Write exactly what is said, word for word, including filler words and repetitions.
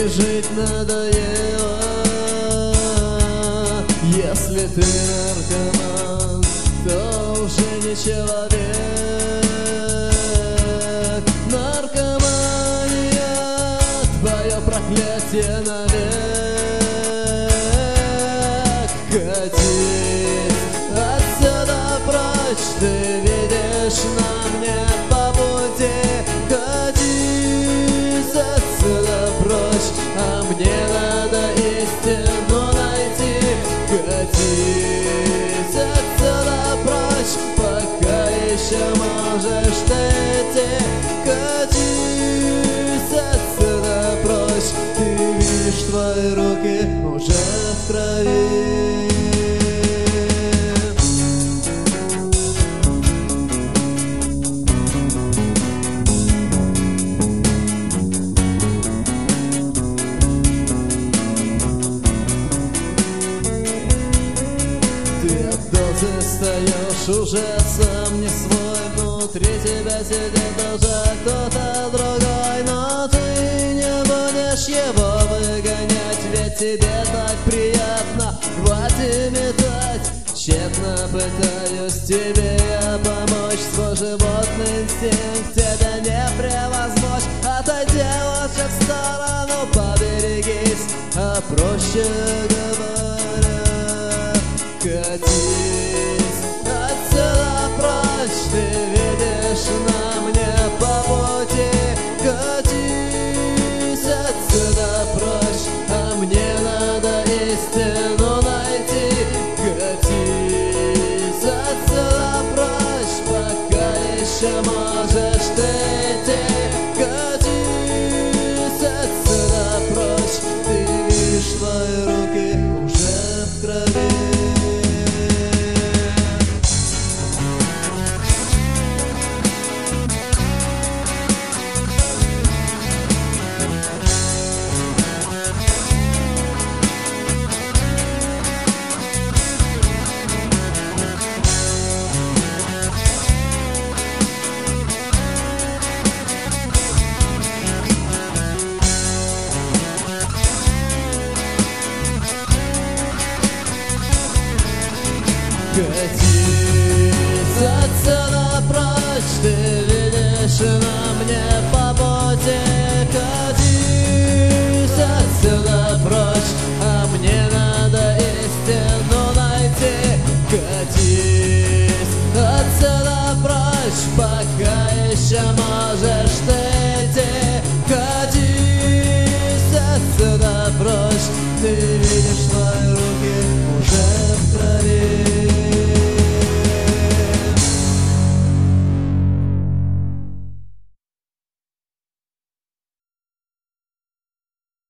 жить надоело. Если ты наркоман, то уже не человек. Наркомания — твое проклятие навек. Катись отсюда прочь, ты видишь, нам нет по пути. Катись отсюда прочь, а мне надо истину найти. Катись отсюда прочь, пока еще можешь ты идти. Катись отсюда прочь, ты видишь, твои руки уже в крови. Ты встаешь уже сам не свой, внутри тебя сидит уже кто-то другой. Но ты не будешь его выгонять, ведь тебе так приятно. Хватит метать, тщетно пытаюсь тебе я помочь. Свой животный инстинкт тебя не превозмочь. Отойди лучше в сторону, поберегись, а проще говоря, катись отсюда прочь, ты видишь, нам не по пути. Катись отсюда прочь, а мне надо истину найти. Катись отсюда прочь, пока еще можешь ты идти. Катись отсюда прочь, ты видишь, твои руки уже в крови. Катись отсюда прочь, ты видишь, нам не по пути. Катись отсюда прочь, а мне надо истину найти. Катись отсюда прочь, пока еще можешь ты идти. Катись отсюда прочь, ты видишь, твои руки уже в крови.